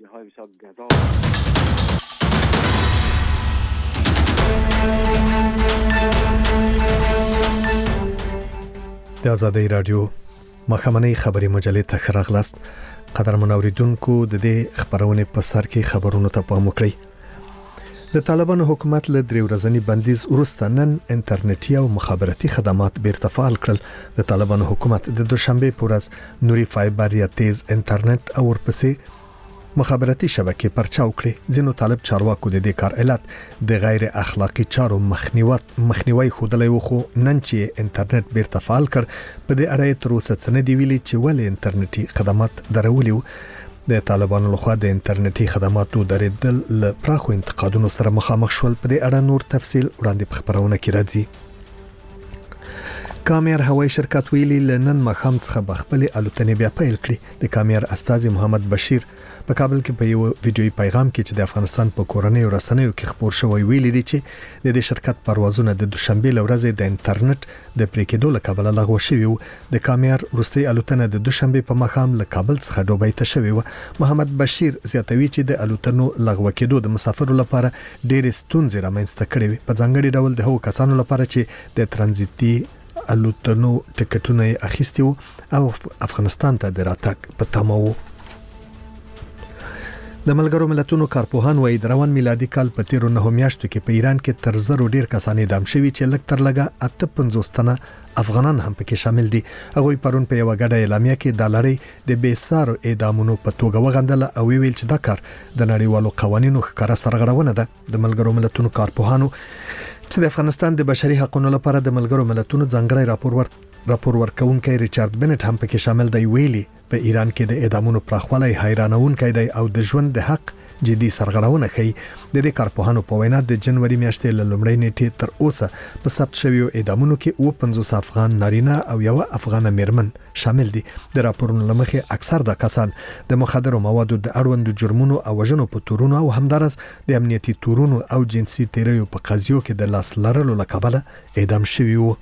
های بسیار گذار. د آزادۍ رادیو مخامنۍ خبري مجلې ته ښه راغلاست. قدرمن اوریدونکو د دې خبرونه په سر کې خبرونو ته پام وکړئ. د طالبانو حکومت له 3 ورځنی بندیز وروسته نن انټرنیټي او مخابراتي خدمات بیرته فعال کړل. د طالبانو حکومت د دوشنبه په ورځ نوري فایبر یا تیز انټرنیټ او ورپسې مخابراتي شبکې پرچاو کړې. ځینو طالب چارواکو د دې کار علت د غیر اخلاقی چارو مخنیوي خودلې وخو نن چې انټرنیټ بیرته فعال کړ په دې اړه تر اوسه څه نه دی ویلي چې ولې انټرنیټي خدمات درولې. د طالبانو لخوا د انټرنیټي خدماتو درېدل له پراخو انتقادونو سره مخامخ شول. په دې اړه نور تفصیل وړاندې په خبرونه کې راځي. کامیر هوایي شرکت ویلي لنن مخام څخه بخپل الوتنې بیا پیل کړې. د کامیر استاذ محمد بشیر په کابل کې په یو ویډیوي پیغام کې چې د افغانستان په کورنۍ رسنیو کې خبر شوی ویلي دی چې د دې شرکت پروازونه د دوشنبه لورځې د انټرنیټ د پریکېدو له کبله لغوه شوی و. د کامیر وروستي الوتنه د دوشنبه په مخام له کابل څخه دوبۍ ته شوی و. محمد بشیر زیاتوي چې د الوتنو لغوه کېدو د مسافرو لپاره ډېر ستونزې رامنځته کړې وي، په ځانګړي ډول د هغو کسانو لپاره چې د ترانزیتي الوتنو ټکټونه اخیستي وو او افغانستان ته د راتګ په تمه وو. د ملګرو ملتونو کارپوهان وايي د روان میلادي کال په 13 میاشتو کې په ایران کې تر زرو ډیر کسان اعدام شوي چې لږ تر لږه 58 تنه افغانان هم پکې شامل دي. هغوی پرون په یو غډه اعلامیه کې د لړۍ د بیسارو اعدامونو په توګه وغندله او ویل چې دا کار د نړیوالو قوانینو ښکاره سرغړونه ده. د ملګرو ملتونو کارپوهانو چې د افغانستان د بشري حقوقو لپاره د ملګرو ملتونو ځانګړی راپور ورکونکي ریچارډ بنټ هم پکې شامل دی. ویلي په ایران کې د اعدامونو پراخوالی حیرانونکی دی او د ژوند د حق جدي سرغړونه کوي. د دې کارپوهانو په وینا د جنوري میاشتې له لومړۍ نیټې تر اوسه په ثبت شویو اعدامونو کې 50 افغان نارینه او یو افغان میرمن شامل دي. د راپورونو لمخې اکثر د کسان د مخدرو موادو د اړوندو جرمونو او وژنو په تورونو او همدارس د امنیتي تورونو او جنسي تیریو په قضیو کې د لاس لرلو لکبله اعدام شوي وو.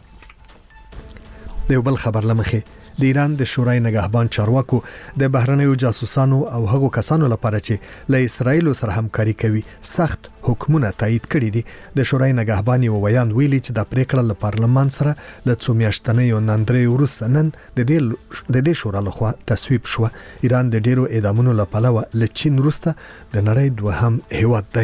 د یو بل خبر لمخې د ایران د شورای نگهبان چارواکو د بهرنیو جاسوسانو او هغو کسانو لپاره چې له اسرایل سره همکاري کوي سخت حکمونه تایید کړي دي. د شورای نگهبان یو بیان ویلي چې د پریکړه له پارلمان سره له څو میاشتنیو نندرې وروسته نن د دې شورا لخوا تصویب شو. ایران د ډیرو اعدامونو لپاره له چین وروسته د نړۍ دوهم هیواد دی.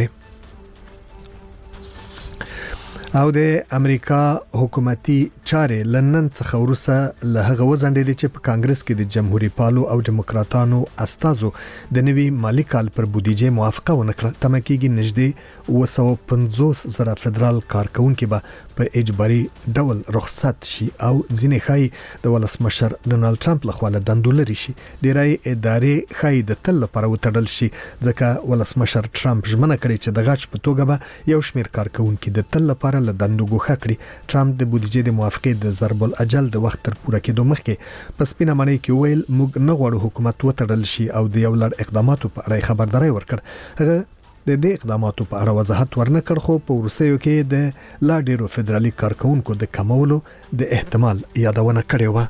او د امریکا حکومتي چارې لنن څخه وروسته له هغه وزندې چې په کانګرس کې د جمهوریت پالو او دیموکراتانو استازو د نوي مالی کال پر بودیجه موافقه ونکړه. تمه کېږي نږدې 250,000 فدرال کارکونکو به په اجباري ډول رخصت شي او ځینې خای د ولسمشر ډونالد ټرمپ لخوا له دندو لري شي. ډیری ادارې خای د تل لپاره وتړل شي ځکه ولسمشر ټرمپ ژمنه کړې چې د غاچ په توګه به یو شمېر کارکونکو د تل لپاره له دندو ګوښه کړي. ټرمپ د بودیجې د موافقې د ضرب الاجل د وخت تر پوره کېدو مخکې په سپینه معنی کې ویل موږ نه غواړو حکومت وتړل شي او د یو لړ اقداماتو په اړه خبرداري ورکړ. هغه د دې اقداماتو په اړه وضاحت ورنکړ خو په ورسېو کې د لا ډیرو فدرالي کارکونکو د کمولو د احتمال یادونه کړې و.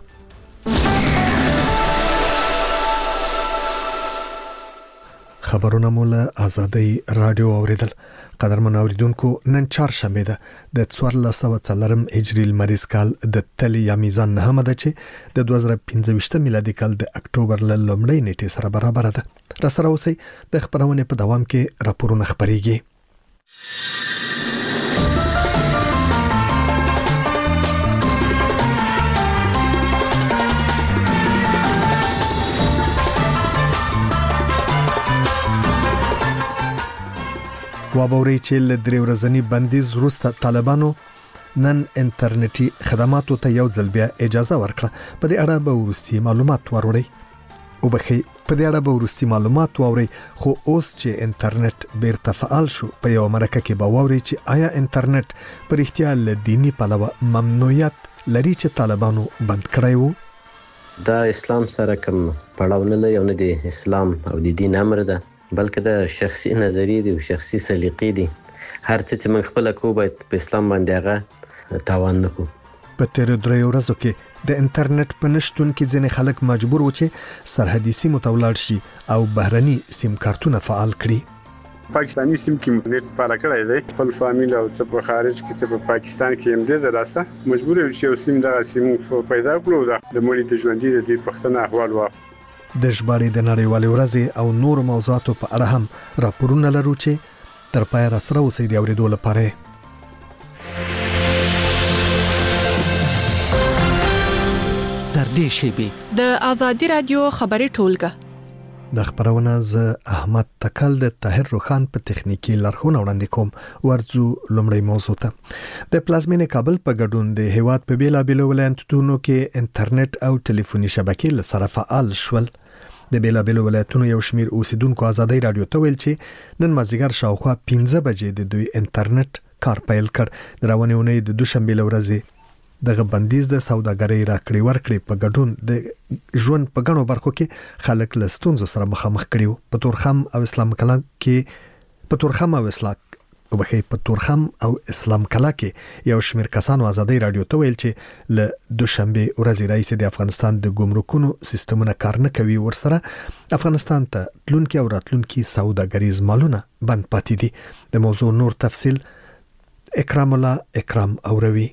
خبرونه مولا آزادۍ رادیو اوریدل. قدرمن اوریدونکو نن چهارشنبه ده د 1404 هجری لمریز کال د تل یا میزان نه ده چې د 2015 میلادي کال د اکتوبر ل لومړۍ نیټې سره برابر ده. را سره اوسئ د خبرونه په دوام کې راپورونه خبريږي. وابوري چې له 3 ورځنی بندیز وروسته طالبانو نن انټرنیټي خدماتو ته یو ځل بیا اجازه ورکړه. په دې اړه به وروستي معلومات وروړي او بخي په دې اړه به وروستي معلومات ووري. خو اوس چې انټرنیټ بیرته فعال شو په یو مرکه کې به ووري چې آیا انټرنیټ پر اختیار له دینی پلوه ممنوعیت لري چې طالبانو بند کړی وو. دا اسلام سره کوم پړاو نه لري او نه د اسلام او د دین امر ده بلکې د شخصي نظریې دي او شخصي سلیقې دي. هر څه چې موږ خپل کوو باید په اسلام باندې هغه تاوان نکو. په تیر 3 ورځو کې د انټرنیټ په نشټون کې ځینې خلک مجبور و چې سرحدي سیمو ته ولاړ شي او بهرني سیم کارتونه فعال کړي. پاکستانی سیم کې نت پاره کړی دی، خپل فامیل او څه په خارج کې څه په پاکستان کې هم دې دراسته مجبور یو چې سیم دغه سیم پیدا کړو د مولي د ژوندۍ د دې پښتنه احوال واف د ژباړې د نړیوالې ورځې او نور موضوعاتو په اړه هم راپورونه لرو چې تر پای را سره اوسئ د اورېدو لپاره. تر دې شیبې د آزادي رادیو خبري ټولګه د خبرونه ز احمد تکل د طاهر روخان په تخنیکی لارښوونه وړاندې کوم. ورځو لومړی موضوع ته د پلازمینې کابل په ګډون د هیواد په بیلابېلو ولایتونو کې انټرنیټ او ټلیفوني شبکې لسره فعال شول. د بیلابېلو ولایتونو یو شمیر اوسیدونکو آزادۍ رادیو ته ویل چې نن مازیګر شاوخوا 15 بجې د دوی انټرنیټ کار پیل کړ. د روانې اونۍ د دوشنبه ورځې دغه بندیز د سوداګرۍ راکړې ورکړې په ګډون د ژوند په غنو برخو کې خلک له ستونزو سره مخامخ کړي. په تورخم او اسلام کلا کې په تورخم او اسلام کلا کې یو شمیر کسانو آزادۍ رادیو ته ویل چې له دوشنبه ورځې رئیس د افغانستان د ګمرکونو سیستمونه کار نه کوي، ورسره افغانستان ته تلونکي او راتلونکي سوداګریز مالونه بند پاتې دي. د موضوع نور تفصیل اکرام الله اکرام اوروي.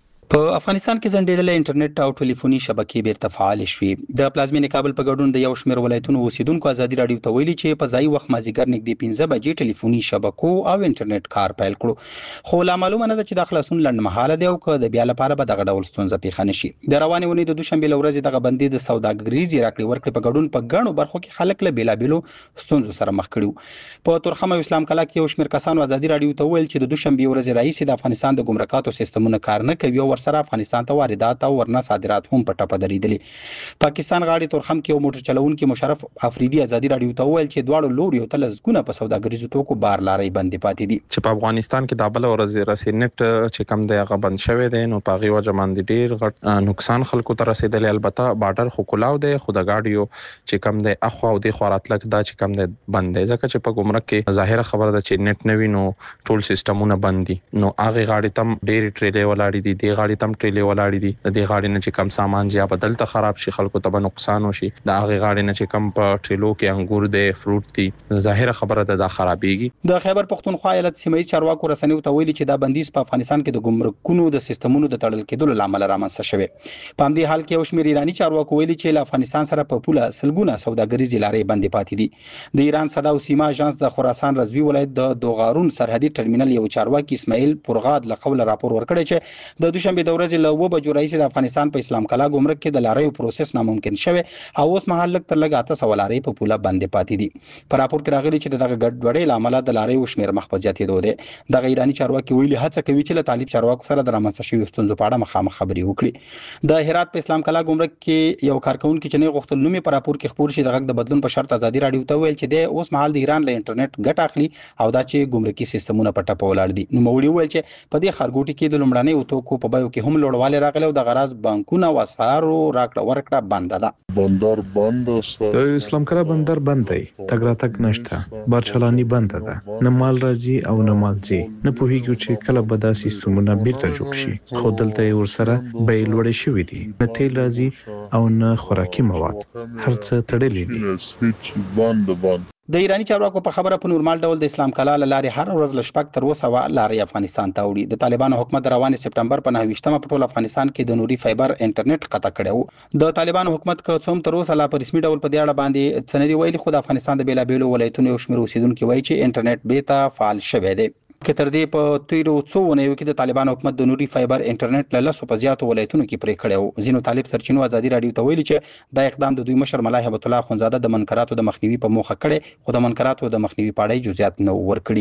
په افغانستان کې ځنډېدلې انټرنیټ او ټلیفوني شبکې بیرته فعال شوې. د پلازمینې کابل په ګډون د یو شمېر ولایتونو اوسیدونکو آزادي رادیو ته ویلي چې په ځای وخت مازیګر نږدې 15 بجې ټلیفوني شبکو او انټرنیټ کار پیل کړو، خو لا معلومه نه ده چې د خلاصون لنډمهاله دی او که د بیا لپاره به دغه ډول ستونزه پیښه نشي. د روانې اونۍ د دوشنبه ورځې دغه بندي د سوداګریز راکړې ورکړې په ګډون په ګڼو برخو کې خلک له بیلابېلو ستونزو سره مخ کړي. په تورخم او اسلام کلا کې یو شمېر کسانو آزادي رادیو ته ویل چې د دوشنبه ورځې رئیس د افغانستان د ګمرکاتو سیستمونه کار نه کوي او ورسره افغانستان ته واردات او ورنه صادرات هم په ټپه درېدلي. پاکستان غاړي تورخم کې یو موټر چلونکي مشرف افریدي آزادي رادیو ته ویل چې دواړو لوري ته لزګونه په سوداګریزو توکو بار لارې بندې پاتې دي. چې په افغانستان کې د بل ورځ رسېنټ چې کم دی هغه بند شوی دی، نو په هغه وجه باندې ډیر غټ نقصان خلکو ته رسیدلی. البته بارډر خو کلاو دی، خو د گاډیو چې کم دی اخو او د خوراتلک دا چې کم دی بند دی، ځکه چې په ګمرک کې ظاهره خبره ده چې نت نوي نو ټول سیستمونه بند دي. نو هغه غاډي تم ډیر ټریلې ولاړې دي، د غاډي تم ټریلې ولاړې دي، د غاډي نه چې کم سامان یا بدل ته خراب شي خلکو ته نقصان وشي. د هغه غاډي نه چې کم په ټریلو کې انګور دی فروټ دي، ظاهره خبره ده دا خرابېږي. د خیبر پختونخوا ایالت سیمې چارواکو رسنیو ته ویلي چې دا بندیز په افغانستان کې د ګمرکونو د سیستمونو د تړل کېدلو لامل رامنځته شوی. په همدې حال کې یو شمېر ایرانی چارواکو ویلي چې له افغانستان سره په پوله سلګونه سوداګریزې لارې بندې پاتې دي. د ایران صدا او سیما اژانس د خراسان رضوي ولایت د دوغارون سرحدي ټرمینل یو چارواکي اسماعیل پرغاد له قوله راپور ورکړی چې د دوشنبه د ورځې له 9 بجو رئیس د افغانستان په اسلام کلا ګمرک کې د لاریو پروسس ناممکن شوی او اوس مهال لک تر لګ 800 لارې په پوله بندې پاتې دي. په راپور کې راغلي چې دغه ګډوډۍ لامل د لاریو شمیر مخ په زیاتېدو دی. د ایرانی چارواکي ویلي هڅه کوي چې له طالب چارواکو سره د رامنځته شویو ستونزو په اړه مخامخ خبرې وکړي. د هرات په اسلام کلا ګمرک کې یو کارکونکي چې نه غوښتل نومي په راپور کې خبر شي د غږ د بدلون په شرط آزادي رادیو ته ویل چې د اوس مهال د ایران له انټرنیټ ګټه اخلي او دا چې ګمرکي سیستمونه په ټپه ولاړ دي. نو موړي ویل چې په دې خارګوټي کې د لومړنۍ توکو په بایو کې هم لوړوالی راغلی او د غراض بانکونه او اسعارو راکړه ورکړه بند ده. بندر بند است. د اسلام کلا بندر بند دی، تګ راتګ نشته، بارچلانی بند ده، نه مال راځي او نه مال ځي. نه پوهیږو چې کله به دا سیستمونه بیرته جوړ شي، خو دلته ورسره به لوړې شوې دي، نه تیل راځي او نه خوراکي مواد، هر څه تړلې دي. د ایرانی چارواکو په خبره په نورمال ډول د اسلام کلا لارې هر ورځ لشپک تر 200 لارې افغانستان ته وړي. د طالبانو حکومت د روانې سپټمبر په 29مه په ټول افغانستان کې د نوري فایبر انټرنیټ قطع کړو. د طالبانو حکومت که څوم تر اوسه لا په رسمي ډول په دې اړه باندې سندې ویلي، خو د افغانستان د بیلابېلو ولایتونو یو شمېر اوسیدونکو وایي چې انټرنیټ بیرته فعال شوی دی. که تر دې په تیرو څو ونیو کې د طالبانو حکومت د نوري فایبر انټرنیټ له 100 په زیاتو ولایتونو کې پرې کړی و. ځینو طالب سرچینو آزادي رادیو ته ویلي چې دا اقدام د دوی مشر ملا هیبت الله خونزاده د منکراتو د مخنیوي په موخه کړي، خو د منکراتو د مخنیوي په اړه جزئیات نه ورکړي.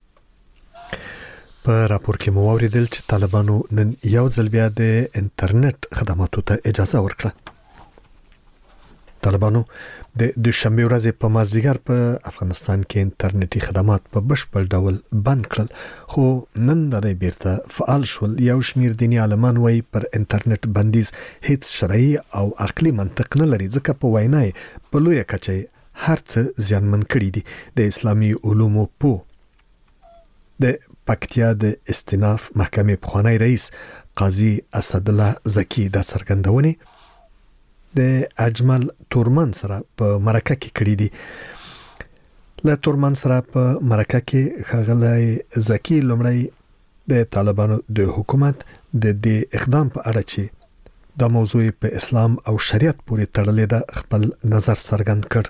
په راپور کې مو اوریدل چې طالبانو نن یو ځل بیا د انټرنیټ خدماتو ته اجازه ورکړه. طالبانو د دوشنبه ورځې په مازیګر په افغانستان کې انټرنیټي خدمات په بشپړ ډول بند کړل، خو نن د دې بیرته فعال شول. یو شمیر دیني عالمان وایي پر انټرنیټ بندیز هیڅ شرعي او عقلي منطق نه لري، ځکه په وینای په لویه کچه هر څه زیانمن کړي دي. د اسلامي علومو په پکتیا د استیناف محکمې پخوانی رئیس قاضي اسد الله زکی د څرګندونې د اجمل تورمن سره په مرکه کې کړې دي. له تورمن سره په مرکه کې خغلای زکی لومړی د طالبانو د حکومت د دې اقدام په اړه چې دا موضوع په اسلام او شریعت پورې تړلې ده خپل نظر څرګند کړ.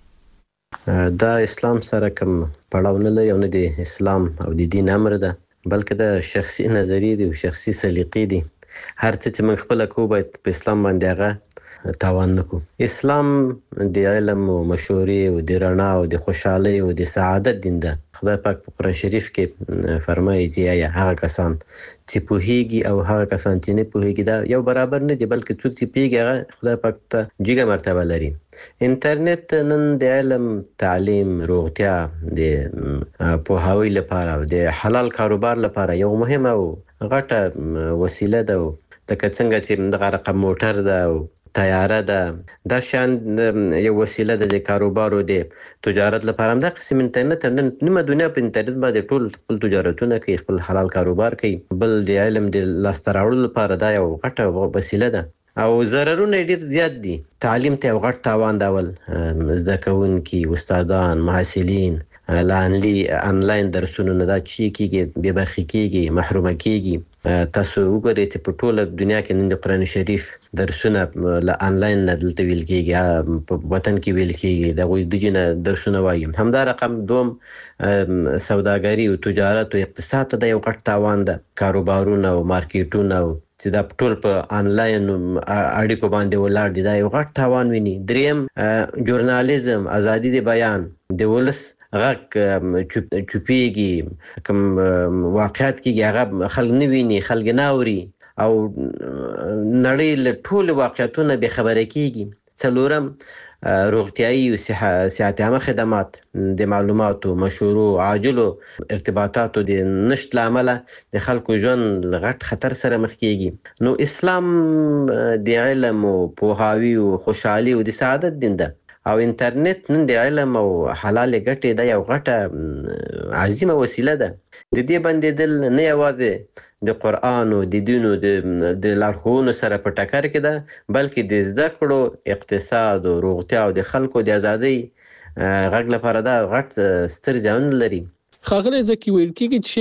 دا اسلام سره کوم پړاو نه لري او نه د اسلام او د دین امر ده، بلکې د شخصي نظریې دي او شخصي سلیقې دي. هر څه چې موږ خپل کوو باید په اسلام باندې هغه تاوان نکو. اسلام د علم او مشورې او د رڼا او د خوشحالۍ او د سعادت دین ده. خدای پاک په قرآن شریف کې فرمایي چې یا هغه کسان چې پوهیږي او هغه کسان چې نه پوهیږي دا یو برابر نه دي، بلکې څوک چې پیږي هغه خدای پاک ته جګه مرتبه لري. انټرنیټ نن د علم، تعلیم، روغتیا، د پوهاوي لپاره او د حلال کاروبار لپاره یو مهمه او غټه وسیله ده. لکه څنګه چې دغه رقم موټر ده او تیاره ده، دا شان یو وسیله ده د کاروبار او د تجارت لپاره. هم دا قسم انټرنیټ نن نیمه دنیا په انټرنیټ باندې ټول خپل تجارتونه کوي، خپل حلال کاروبار کوي. بل د علم د لاسته راوړلو لپاره دا یو غټه وسیله ده او ضررونه ډېر زیات دي. تعلیم ته یو غټ تاوان داول، زده کوونکي، استادان، محصلین آنلاین درسونه نه دا چی کېږي، بې برخې کېږي، محرومه کېږي. تاسو وګورئ چې په ټوله دنیا کې نن د قرآن شریف درسونه له آنلاین نه دلته ویل کېږي، په وطن کې ویل کېږي، د هغوی دجې نه درسونه وایي. همدا رقم دوم سوداګري او تجارت او اقتصاد ته دا یو غټ تاوان ده. کاروبارونه او مارکیټونه او چې دا ټول په آنلاین اړیکو باندې ولاړ دي، دا یو غټ تاوان ویني. دریم ژورنالیزم، ازادي د بیان، د ولس غږ چوپېږي، کوم واقعیت کېږي هغه خلک نه ویني، خلک نه اوري او نړۍ له ټولو واقعیتونه بې خبره کېږي. څلورم روغتیایي او صحت عامه خدمات د معلوماتو، مشورو، عاجلو ارتباطاتو د نشت له امله د خلکو ژوند غټ خطر سره مخ کېږي. نو اسلام د علم او پوهاوي او خوشحالي او د سعادت دین ده او انټرنیټ نن د علم او حلال ګټې دا یو غټه عظیمه وسیله ده. د دې بندېدل نه یوازې د قرآن او د دینو د لارښوونو سره په ټکر کې ده، بلکې د زده کړو، اقتصاد او روغتیا او د خلکو د ازادۍ غږ لپاره دا غټ ستر زیانونه لري. ښاغلی زکي ویل کېږي چې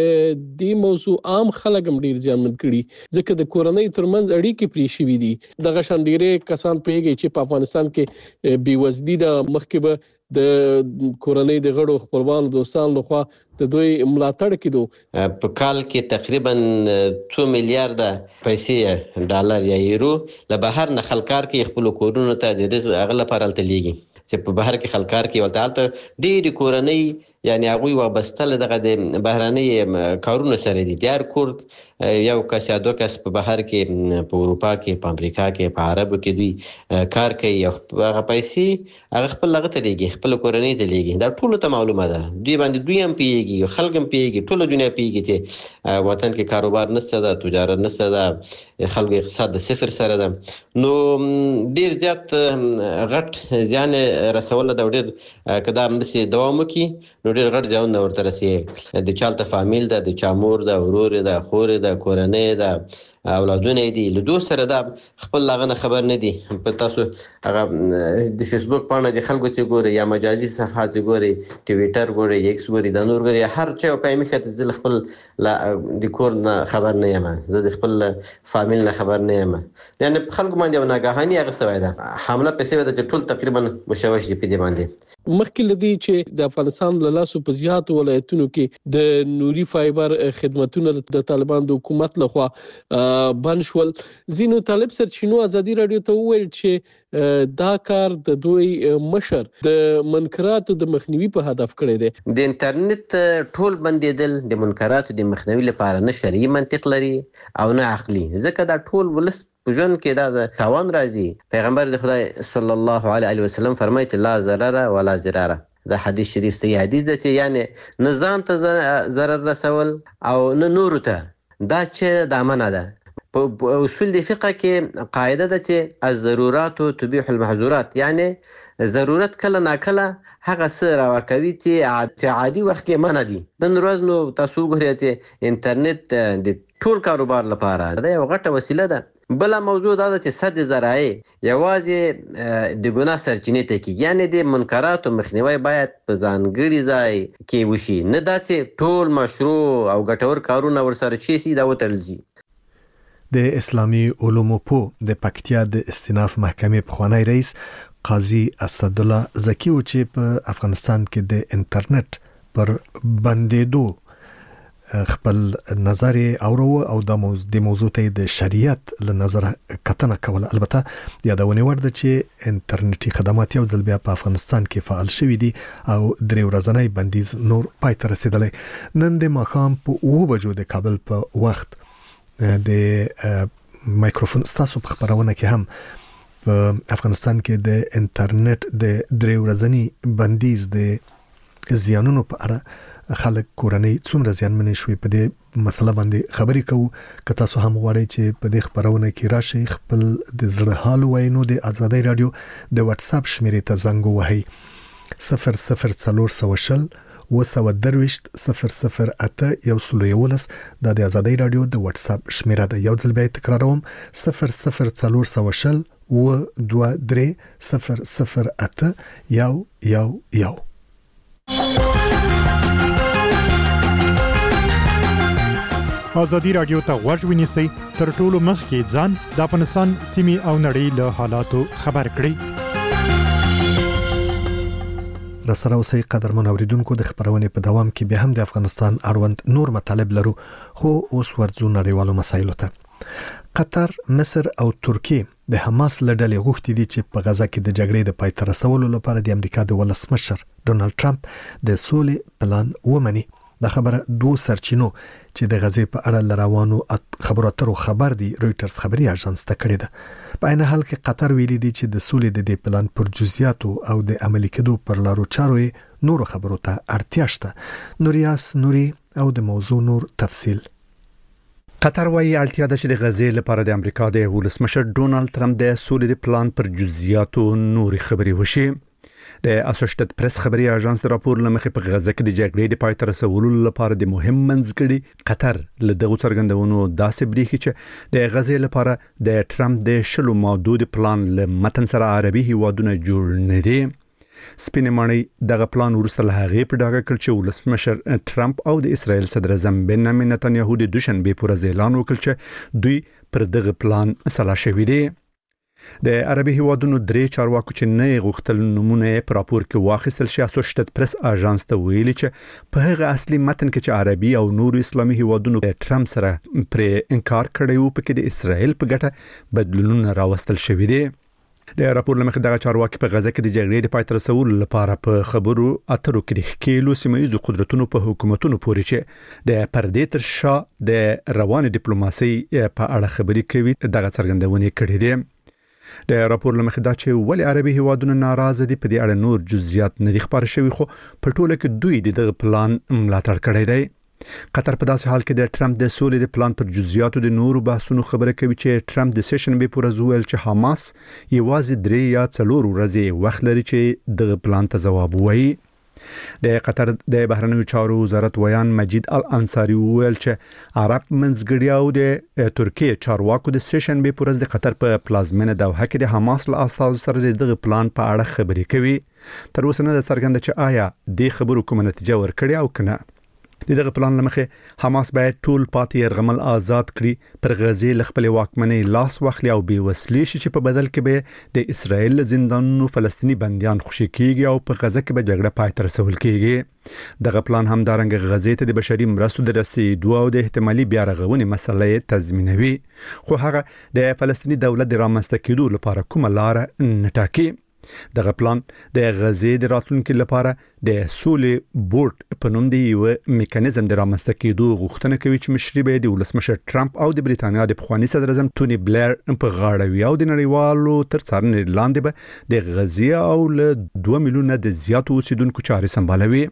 دې موضوع عام خلک هم ډېر زیانمن کړي، ځکه د کورنۍ ترمنځ اړیکې پرې شوي دي. دغه شان ډېری کسان پوهېږي چې په افغانستان کې بېوزلي ده، مخکې به د کورنۍ د غړو خپلوانو دوستانو لخوا د دوی ملاتړ کېدو. په کال کې تقریبا 2 میلیارډه پیسې ډالر یا یورو له بهر نه خلکار کې خپل کورونو ته د رزق هغه لپاره هلته لیږي چې په بهر کې خلکار کې ولته هلته ډېرې کورنۍ یعنی هغوی وابسته له دغه د بهرنۍ کارونو سره دي. د هر کور یو کس یا دوه کس په بهر کې، په اروپا کې، په امریکا کې، په عربو کې دوی کار کوي او هغه پیسې هغه خپل هغه ته لیږي، خپل کورنۍ ته لیږي. دا ټولو ته معلومه ده، دوی باندې دوی هم پیږي، خلک هم پیږي، ټوله دنیا پیږي چې وطن کې کاروبار نشته ده، تجارت نشته ده، خلکو اقتصاد د صفر سره ده. نو ډېر زیات غټ زیان رسوله ده او ډېر که دا همداسې دوام وکړي نو ډېر غټ زیانونه ورته رسېږي. د چا هلته فامیل ده، د چا مور ده، ورور ده، خور ده، کورنۍ ده، اولادونه دي، له دوی سره دا خپل هغه نه خبر نه دي. په تاسو هغه د فیسبوک پاڼه د خلکو چې ګورئ یا مجازي صفحات چې ګورئ، ټویټر ګورئ، ایکس ګورئ، دا نور ګورئ، هر چا په یمې خاطر زه خپل د کور نه خبر نه یم، زه د خپل فامیل نه خبر نه یم. یعنې په خلکو باندې یو ناګهاني هغه سوی ده، حمله پسې ده چې ټول تقریبا مشوش دي په دې باندې. مخکې له دې چې د افغانستان له لاسو په زیاتو ولایتونو کې د نوري فایبر خدمتونه د طالبان د حکومت لخوا بند شول، ځینو طالب سرچینو ازادي راډیو ته وویل چې دا کار د دوی مشر د منکراتو د مخنیوي په هدف کړی دی. د انټرنیټ ټول بندېدل د منکراتو د مخنیوي لپاره نه شرعي منطق لري او نه عقلي، ځکه دا ټول ولس په ژوند کې دا تاوان راځي. پیغمبر د خدای صلی الله علیه وسلم فرمایي چې لا ضرر ولا ضرار. دا حدیث شریف صحیح حدیث ده چې یعنی نه ځان ته ضرر رسول او نه نورو ته، دا چې دا منع ده. په اصول د فقه کې قاعده ده چې الضرورات تبيح المحظورات، یعنی ضرورت کله ناکله هغه څه راوکوي چې عادي وخت کې منع دي. نن ورځ نو تاسو ګورئ چې انټرنیټ د ټول کاروبار لپاره دا یو غټه وسیله ده. بل موضوع دا ده چې صد ذرایع یوازې د ګناه سرچینې ته کېږي، یعنی د منکراتو مخنیوی باید په ځانګړي ځای کې وشي، نه دا چې ټول مشروع او ګټور کارونه ورسره شي دا وتړل شي. د اسلامي علومو په د پکتیا د استیناف محکمې پخوانی رئیس قاضي اسدالله زکی و چې په افغانستان کې د انټرنیټ پر بندېدو خپل نظر اورو او د موضوع ته د شریعت له نظر کتنه کوله. البته یادونه ورده چې انټرنیټي خدمات یو ځل بیا په افغانستان کې فعال شوي دي او درې ورځنی بندیز نور پای ته رسیدلی. نن د ماښام په 9 بجو د کابل په وخت د مایکروفون ستاسو په خبرونه کې هم په افغانستان کې د انټرنیټ د درې ورځنی بندیز د زیانونو په اړه خلک کورنۍ څومره زیانمنې شوي په دې مسله باندې خبرې کوو. که تاسو هم غواړئ چې په دې خبرونه کې راشئ خپل د زړه حال ووایئ نو د ازادۍ رادیو د واتس اپ شمیرې ته زنګ ووهئ 00420 222 008 دا د ازادۍ رادیو د واتس اپ شمیره ده. یو ځل بیا تکراروم 00420 222 008 ازادي رادیو ته غوږ ونیسئ، تر ټولو مخکې ځان د افغانستان سیمې او نړۍ له حالاتو خبر کړئ. رسره اوسئ قدرمن اوریدونکو، د خبرونې په دوام کې به هم د افغانستان اړوند نور مطالب لرو، خو اوس ورځو نړیوالو مسایلو ته. قطر، مصر او ترکیه د حماس له ډلې غوښتي دي چې په غزه کې د جګړې د پای ته رسولو لپاره د امریکا د ولسمشر ډونالد ټرمپ د سولې پلان ومني. دا خبره دوه سرچینو چې د غزې په اړه لروانو خبرو اترو خبر دی رويټرز خبري اژانس ته کړی ده. په عین حال کې قطر ویلي دی چې د سولې د دې پلان پر جزئیاتو او د عملي کېدو پر لارو چارو نورو خبرو ته اړتیا شته. نوریاس نوري او د موضوع نور تفصیل. قطر وايي اړتیا ده چې د غزې لپاره د امریکا د ولسمشر ډونالد ټرمپ د سولې د پلان پر جزئیاتو نوري خبري وشي. د اسوسییټډ پریس خبري اژانس راپور لمخې په غزه کې د جګړې د پای ته رسولو لپاره د مهم منځګړي قطر له دغه څرګندونو داسې بریښي چې د غزې لپاره د ټرمپ د شلو محدود پلان له متن سره عربي هیوادونه جوړ نه دي. سپینې ماڼۍ دغه پلان ورسره له هغې په ډاګه کړ چې ولسمشر ټرمپ او د اسرائیل صدر اعظم بنیامین نتنیاهو د دوشنبه پر ورځ اعلان وکړ چې دوی پر دغه پلان سلا شوي دي. د عربي هیوادونو درې چارواکو چې نه غوښتل نمونه پر راپور کې واخیستل شي اسوسییټډ پریس اژانس ته ویلي چې په هغه اصلي متن کې چې عربي او نور اسلامي هیوادونو د ټرمپ سره پر انکار کړی وو پکې د اسرائیل په ګټه بدلونونه راوستل شوي دي. د راپور لمخې دغه چارواکي په غزه کې د جګړې د پای ته رسولو لپاره په خبرو اترو کې د ښکېلو سیمه‌ییزو قدرتونو په حکومتونو پورې چې د پردې تر شا د روانې ډیپلوماسۍ په اړه خبرې کوي دغه څرګندونې کړې دي. د راپور لمخې دا چې ولې عربي هیوادونه ناراضه دي په دې اړه نور جزئیات نه دي خبر شوي، خو په ټوله کې دوی دغه پلان ملاتړ کړی دی. قطر په داسې حال کې د ټرمپ د سولې د پلان پر جزئیاتو د نورو بحثونو خبره کوي چې ټرمپ د سیشن به پر ویل چې حماس یوازې 3 یا 4 ورځې وخت لري چې دغه پلان ته ځواب ووایي. د قطر د بهرنیو چارو وزارت ویان مجید الانصاری ویل چې عرب منځګړي او د ترکیه چارواکو د سیشن به پر ورځ د قطر په پلازمینه دوحه کې د حماس له استازو سره دغه پلان په اړه خبرې کوي. تر اوسه نه څرګنده چې آیا د خبرو کومه نتیجه ورکړي او کنه. دغه پلان لمخې حماس باید ټول پاتې يرغمل آزاد کړي، پر غزې له خپل واکمنۍ لاس واخلي او بې وسلې شي چې په بدل کې به د اسرائیل زندانونو فلسطینی بنديان خوشي کیږي او په غزه کې به جګړه پای ته رسول کیږي. دغه پلان هم دارنګ غزې ته د بشري مرستو د رسیدو او د احتمالي بیا رغونې مسلې تضمینوي، خو هغه د فلسطینی دولت د رامنځته کېدو لپاره کومه لار نه ټاکي. دغه پلان د غزې د راتلونکو لپاره د سولې بورډ په نوم دی یو میکانیزم د رامنځته کېدو غوښتنه کوي چې مشري به د ولسمشر ټرمپ او د بریتانیا د پخوانی صدر اعظم ټونی بلیر په غاړه وي او د نړیوالو تر څارنې لاندې به د غزې او له 2 میلیونه د زیاتو اوسیدونکو چارې سمبالوي.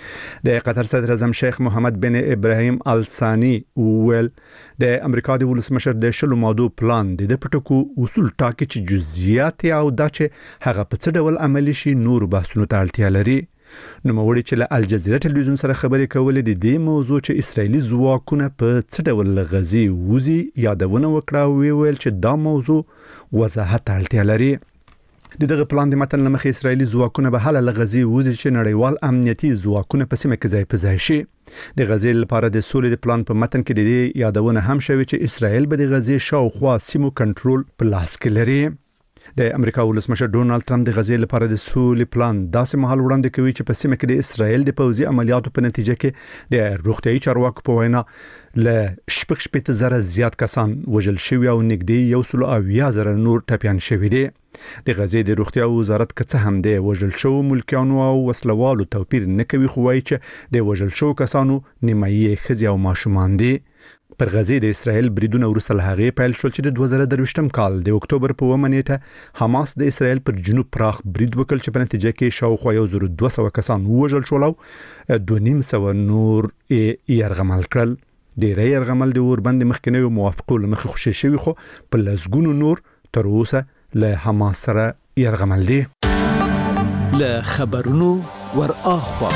د قطر صدر اعظم شیخ محمد بن ابراهیم ال ثانی ویل د امریکا د ولسمشر د شلو ماده پلان د پټکو اصول ټاکي چې جزئیات او د چې هغه په څه ډول عملی شي نور بحثونو ته اړتیا لري. نو موري چې له الجزیره ټلویزیون سره خبرې کولې د دې موضوع چې اسرایلی ځواکونه په څه ډول غزي وزي یادونه وکړه ویل چې دا موضوع وضاحت اړتیا لري. دغه پلان د متن لمخې اسرایلی ځواکونه به حل لغزي وزي چې نړیوال امنیتي ځواکونه په سیمه کې ځای په ځای شي. د غزي لپاره د سولې د پلان په متن کې د دې یادونه هم شوی چې اسرایل به د غزي شاوخوا سیمو کنټرول په لاس کې لري. د امریکا ولسمشر ډونالد ټرمپ د غزي لپاره د سولې پلان داسې مهال وړاندې کوي چې په سیمه کې د اسرایل د پوځي عملیاتو په نتیجه کې د روغتيایي چارواکو په وینا ل شپږ زره زیات کسان وژل شوی او نږدې 100,000 نور ټپيان شوی دي. د غزي د روغتیا وزارت کڅه هم دی وژل شو ملکیانو او وسلوالو توپیر نه کوي خو وايي چې د وژل شو کسانو نیمایي خزي او ماشومان دي. پر غزي د اسرایل بریدونه ورسل هغه پیل شول چې د 2023م کال د اکتوبر په 1 نیټه حماس د اسرایل پر جنوب پراخ برید وکړ چې په نتیجه کې شاوخوا 1200 کسان وژل شول او 250 نور یې کړل. ډیری یرغمل د اوربند مخکنی موافقو لمخې خوشی شوی خو په لزګونو نور تر اوسه له حماس سره یرغمل دي. له خبرونو ور اخوا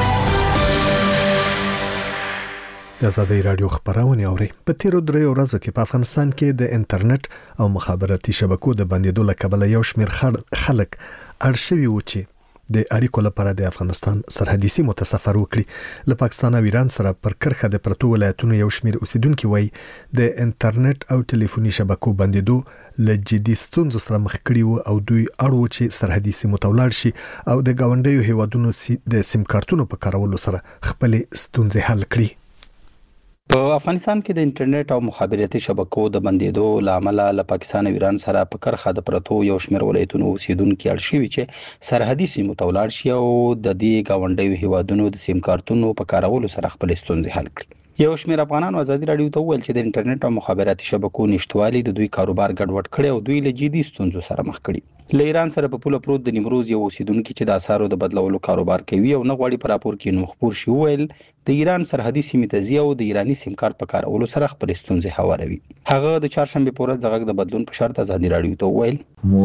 د آزادۍ رادیو خبرونه اوري. په تیرو 3 ورځو کې په افغانستان کې د انټرنیټ او مخابراتي شبکو د بندیدو لکبله یو شمېر خلک اړشوي و چې د اړیکو لپاره د افغانستان سرحدي سیمو ته سفر وکړي. له پاکستان او ایران سره پر کرخه د پرتو ولایتونو یو شمېر اوسیدونکو وایي د انټرنیټ او ټلیفوني شبکو بندیدو له جدي ستونزو سره مخ کړي او دوی اړو چې سرحدي سیمو ته ولاړ شي او د گاونډیو هیوادونو د سیم کارتونو په کارولو سره خپل ستونزې حل کړي. په افغانستان کې د انټرنیټ او مخابراتي شبکو د بندیدو لامل له پاکستان او ایران سره په کرخه د پرتو یو شمېر ولایتونو اوسیدونکو اړشوي چې سرحدي سیمو ته ولاړ شي او د دې گاونډیو هیوادونو د سیم کارتونو په کارولو سره خپل ستونزې حل کړي. یو شمېر افغانانو آزادي رادیو ته ویل چې د انټرنیټ او مخابراتي شبکو نشټوالي د دوی کاروبار ګډوډ کړي او دوی له جدي ستونزو سره مخ کړي. له ایران سره په پوله پروت د نیمروز یو اوسیدونکو چې د اثارو د بدلولو کاروبار کوي او نه غواړي پر راپور کې نو خبر شي ویل د ایران سرحدي سیمې ته ځي او د ایرانی سیم کارت په کارولو سره خپل ستونزې هواروي. هغه د چهارشنبه په ورځ دغه د بدلون په شرط آزادي رادیو ته ویل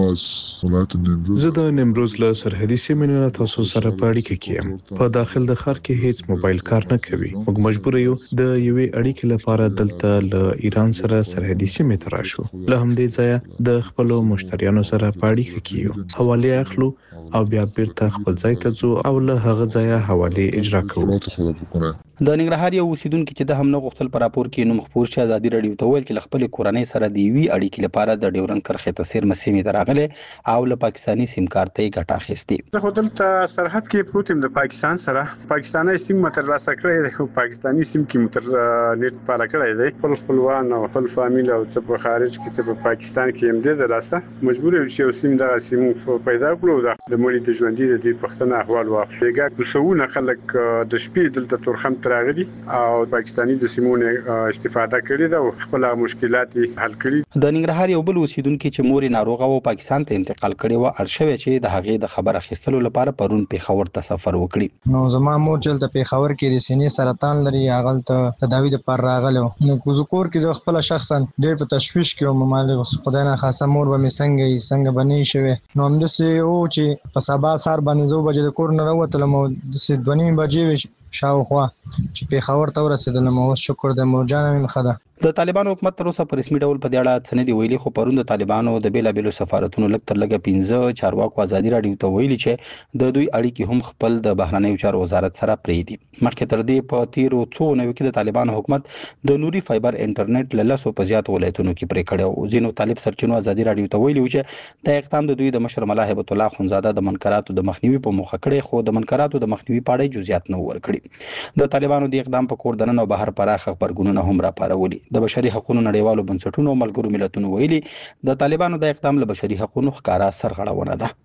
زه د نیمروز له سرحدي سیمې نه تاسو سره په اړیکه کې یم. په داخل د ښار کې هیڅ موبایل کار نه کوي. موږ مجبور یو د یوې اړیکې لپاره دلته له ایران سره سرحدي سیمې ته راشو. له همدې ځایه د خپل مشتریانو سره په اړیکه کې یو. حواله اخلو او بیا بیرته خپل ځای ته ځو او له هغه ځایه حواله اجرا کوو. د ننګرهار یو اوسیدونکو چې د هم نه غوښتل پر راپور کې نوم خبر شي آزادي رادیو ته ویل چې خپل کورنۍ سره د وی اړیکې لپاره د ډیورن کرخه تاثیر مسیمه دراغله او له پاکستانی سیم کارت یې ګټه اخیستي. زه خودم ته سرحد کې پروتم د پاکستان سره پاکستاني سیم متر راسه کړی دی. پاکستانی سیم کې متر نیټ پاره کړی دی. خپل خپلوان او خپل فامیل او څه په خارج کې څه په پاکستان کې هم دی راسه مجبور یو چې سیم د سیم پیدا کړو د مولي د ژوندۍ د دې پښتنه احوال واخلېګا کوڅونه خلک د شپې دلته تورخم تراغلي او پاکستاني د سیمونو استفاده کړې ده او خپل مشکلات حل کړي. د ننګرهار یو بل اوسیدونکو چې مور ناروغه او پاکستان ته انتقال کړي و ارشوي چې د هغې د خبر اخیستلو لپاره پرون پیښور ته سفر وکړي. نو زما مور چې ته پیښور کې د سینې سرطان لري هغه ته تداوی د پر راغلو. نو کوزکور کې خپل شخصا ډېر په تشویش کې او ممالک خدای نه خاصه مور به څنګه بنې شوی. نو هم د سه او چې په سبا سار باندې زو بجې د کور نه راوتل مو د 2:30 بجې شاوخوا چې پیښور ته ورسېدل. مو شکر د مور جان مې خدا. د طالبانو حکومت تر اوسه په رسمي ډول په دې اړه څه نه دی ویلي خو پرون د طالبانو د بیلابېلو سفارتونو لږ تر لږه 15 چارواکو آزادي رادیو ته ویلي چې د دوی اړیکې هم خپل د بهرنیو چارو وزارت سره پرې دي. مخکې تر دې په تیرو څو نوي کې د طالبانو حکومت د نوري فایبر انټرنیټ له 100 په زیات ولایتونو کې پرې کړی او ځینو طالب سرچینو آزادي رادیو ته ویلي چې د اقدام د دوی د مشر ملا هیبت الله خونزاده د منکراتو د مخنیوي په موخه کړی خو د منکراتو د مخنیوي په اړه جزئیات نه ورکړي. د طالبانو د اقدام په کور دننه او بهر پراخ خبرګونونه هم را پارولي. د بشري حقوقو نړیوالو بنسټونو او ملګرو ملتونو ویلي د طالبانو د اقدام له بشري حقوقو ښکارا سرغړونه ده.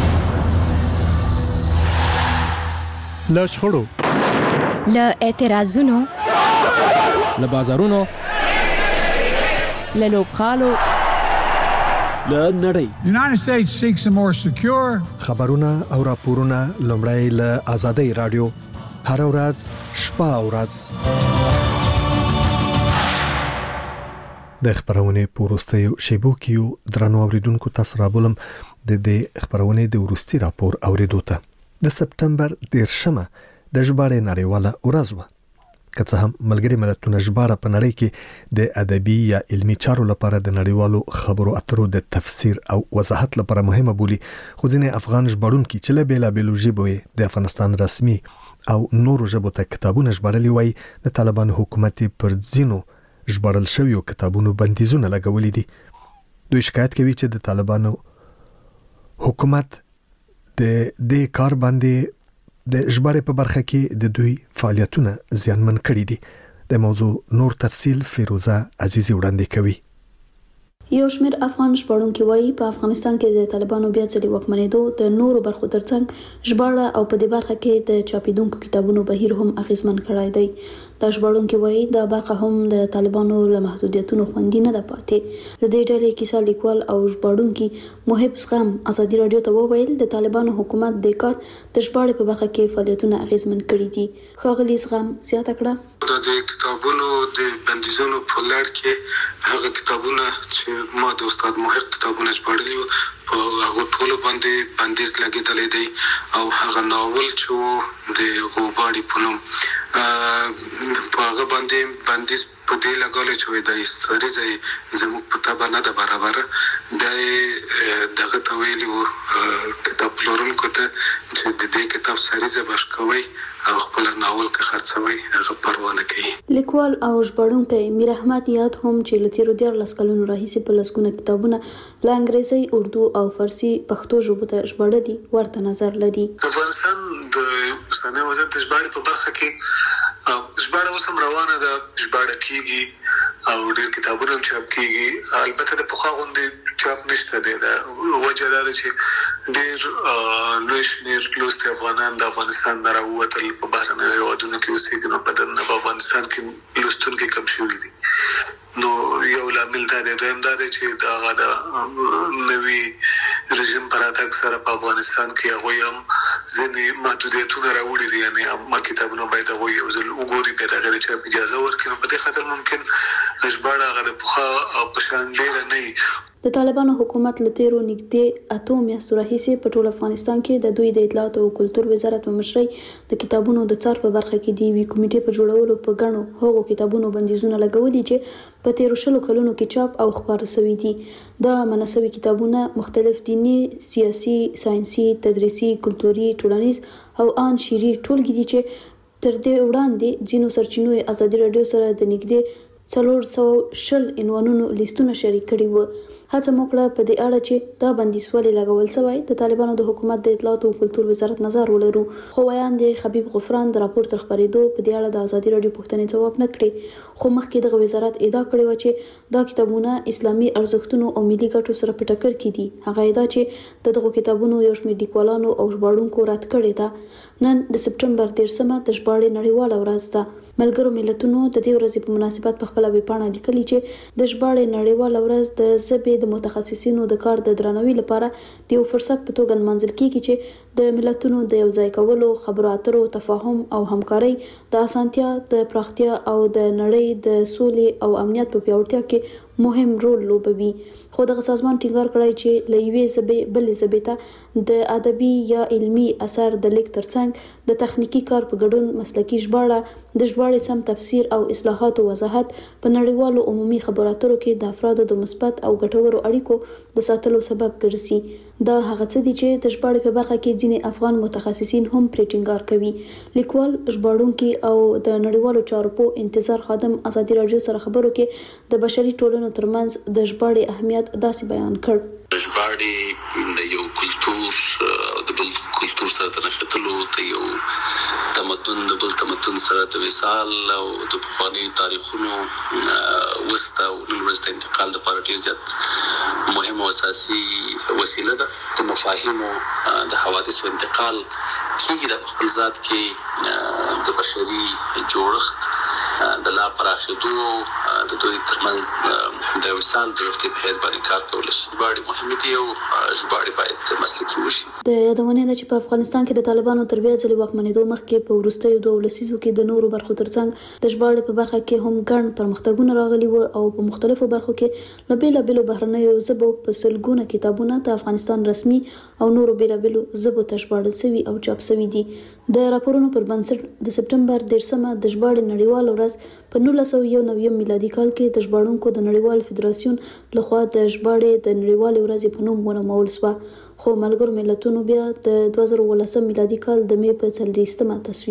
له شخړو له اعتراضونو له بازارونو له لوبخالو له نړۍ United States seeks a more secure خبرونه او راپورونه لومړی له آزادۍ رادیو هر ورځ شپه او ورځ د خبرونه پورستیو شیبو کیو درنو اوریدونکو تاسو را بولم د دې خبرونه د ورستي راپور اوریدو ته د سپتمبر 10مه د ژباړې نړیواله ورځ و که څه هم ملګری ملتونه ژباړه په نړۍ کې د ادبي یا علمي چارو لپاره د نړیوالو خبرو اترو د تفسیر او وضاحت لپاره مهمه بولي خو ځینې افغان ژباړونکي چې له بیلابېلو ژبو د افغانستان رسمي او نورو ژبو ته کتابونه ژباړلي وای د طالبان حکومت پر ځینو ژباړل شویو کتابونو بندیزونه لګولې دي دوی شکایت کوي چې د طالبانو حکومت د دې کار باندې د ژباړې په برخه کې د دوی فعالیتونه زیانمن کړي دي د موضوع نور تفصیل فیروزه عزیزی وړاندې کوي یو شمېر افغان ژباړونکي وایي په افغانستان کې د طالبانو بیا ځلې واکمنېدو د نورو برخو ترڅنګ ژباړه او په دې برخه کې د چاپیدونکو کتابونو بهیر هم اغیزمن کړی دی دا ژباړونکي وایي دا برخه هم د طالبانو له محدودیتونو خوندي نه ده پاتې د دې ډلې کیسه لیکوال او ژباړونکي محب زغم ازادي رادیو ته وویل د طالبانو حکومت د کار د ژباړې په برخه کې فعالیتونه اغیزمن کړي دي ښاغلي زغم زیاته کړه د کتابونو د بندیزونو په لړ کې هغه کتابونه چې ما د استاد محق کتابونه ژباړلي وو په هغه ټول باندې بندیز لګیدلې دی او هغه ناول چې د غوباړي په نوم په هغه باندې بندیز په دې لګولې چې د سریزه زموږ په تابع نه ده برابر دغه تویلی وو کتاب پلورونکو ته چې د دې کتاب سریزه بشکوي او خپل ناول کې خرڅوي هغه پروا نه کوي لیکوال او ژباړونکی میر احمد یاد هم چې لتیرو 14 کلونو راهیسې په لسګونه کتابونه له انګریزي اردو او فارسی پښتو ژبو ته ژباړلي ورته نظر لري افغانستان د اوسنۍ وضعیت د ژباړې په برخه کې ژباړه اوس هم روانه ده ژباړه کیږي او ډېر کتابونه هم چاپ کیږي البته د پخوا غوندې چاپ نشته دی دا وجه دا ده چې ډېر لوی شمېر لوستي افغانان د افغانستان نه راووتل په بهرنیو هېوادونو کې اوسېږي نو په افغانستان کې لوستونکي کم شوي دي نو یو لامل دا دی دویم دا دی چې دغه د نوي رژیم پر راتګ سره په افغانستان کې هغوی هم ځینې محدودیتونه راوړي دي یعنې عامه کتابونه باید هغوی یو ځل وګوري بیا د هغې د چاپ اجازه ورکړي نو په دې خاطر ممکن ژباړه هغه د پخوا په شان ډېره نه وي د طالبانو حکومت له تیرو نږدې 8 میاشتو راهیسې په ټول افغانستان کې د دوی د اطلاعات او کلتور وزارت په مشرۍ د کتابونو د څار په برخه کې دی وی کمیټې په جوړولو په غنو هغو کتابونو بندیزونه لګولي چې په تیرو شلو کلونو کې چاپ او خپاره شوي دي دا مناسبي کتابونه مختلف دینی سیاسي ساينسي تدریسي کلتوري ټولنیز او ان شعري ټولګي دي چې تر دې وړاندې ځینو سرچینو ازادي رادیو سره د نږدې 410 عنوانونو لیستونه شریک کړي وو هڅه وکړه په دې اړه چې دا بندیز ولې لګول شوی د طالبانو د حکومت د اطلاعات او کلتور وزارت نظر ولرو خو ویان دی حبیب غفران د راپور تر خبرېدو په دې اړه د ازادي رادیو پوښتنې ځواب نه کړي خو مخکې د وزارت ادعا کړې و چې دا کتابونه اسلامي ارزښتونو او ملي ګټو سره په ټکر کې دي هغه ادعا چې دغه کتابونو یو شمېر لیکوالانو او ژباړونکو رد کړي ده نن د سپټمبر 10مه د ژباړې نړیواله ورځ ده ملګرو ملتونو د دې ورځې په مناسبت په خپل ویبپاڼه لیکلي چې د ژباړې نړیواله ورځ د ژبې د متخصصینو د کار د درناوي لپاره د یو فرصت په توګه نمانځل کیږي چې د ملتونو د یو ځای کولو خبرو اترو تفاهم او همکارۍ د اسانتیا د پراختیا او د نړۍ د سولې او امنیت په پیاوړتیا کې مهم رول لوبوي خو دغه سازمان ټینګار کړی چې له یوې ژبې بلې ژبې ته د ادبي یا علمي اثر د لیک ترڅنګ د تخنیکی کار په ګډون مسلکي ژباړه د ژباړې سم تفسیر او اصلاحات او وضاحت په نړیوالو عمومي خبرو اترو کې د افرادو د مثبت او ګټورو اړیکو د ساتلو سبب ګرځي دا هغه څه دي چې د ژباړې په برخه کې ځینې افغان متخصصین هم پرې ټینګار کوي لیکوال ژباړونکي او د نړیوالو چارو په انتظار خادم ازادي رادیو سره خبرو کې د بشري ټولنو ترمنځ د ژباړې اهمیت داسې بیان کړ ژباړې د یو کلتور د بل کلتور سره د نښتلو ته یو تمدن د بل تمدن سره د وصال او د پخوانیو تاریخونو وسته او نن ورځ د انتقال لپاره ډېر زیات مهم او اساسي وسیله ده د مفاهیمو د حوادثو انتقال کیږي د خپل ذات کې د بشري جوړښت د لا پراخېدو د دوی ترمنځ د وسال د وختي په حساب باندې کار کول شي. ژباړې مهمه دي او ژباړې باید مسلکي وشي. د یادونه ده چې په افغانستان کې د طالبانو تر بیا ځلې واکمنېدو مخکې په وروستیو 2 لسیزو کې د نورو برخو ترڅنګ د ژباړې په برخه کې هم ګڼ پرمختګونه راغلي وو او په مختلفو برخو کې له بیلابیلو بهرنیو ژبو په سلګونه کتابونه د افغانستان رسمي او نورو بیلابیلو ژبو ته ژباړل شوي او چاپ شوي دي. د راپورونو پر بنسټ د سپټمبر 10مه د ژباړې نړیوال ورځ په 1991 میلادي کال کې د ژباړونکو د نړیوال فدراسیون لخوا د ژباړې د نړیوال ورځ په نوم ونومول شو، خو ملګرو ملتونو بیا د 2018 میلادي کال د مې په 30مه تصویب